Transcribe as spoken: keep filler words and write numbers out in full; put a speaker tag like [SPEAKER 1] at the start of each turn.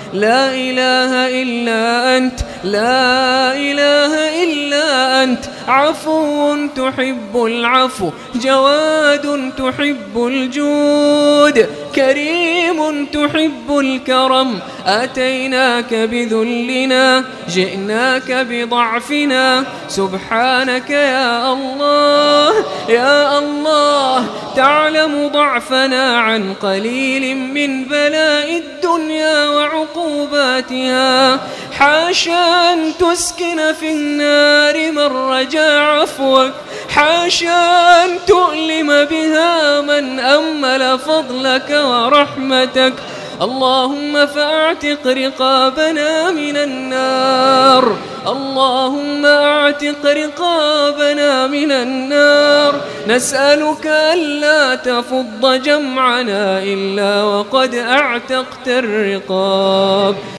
[SPEAKER 1] لا إله إلا أنت لا إله إلا أنت عفو تحب العفو جواد تحب الجود كريم تحب الكرم أتيناك بذلنا جئناك بضعفنا سبحانك يا الله يا الله تعلم ضعفنا عن قليل من بلاء الدنيا وعقوباتها حاشا أن تسكن في النار من رجا عفوك حاشا أن تؤلم بها من أمل فضلك ورحمتك اللهم فاعتق رقابنا من النار اللهم اعتق رقابنا من النار نسألك ألا تفض جمعنا إلا وقد اعتقت الرقاب